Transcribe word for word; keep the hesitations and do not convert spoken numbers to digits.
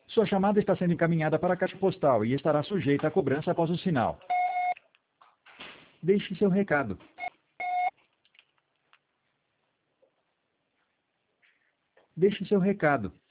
Sua chamada está sendo encaminhada para a caixa postal e estará sujeita a cobrança após o sinal. Deixe seu recado. Deixe seu recado.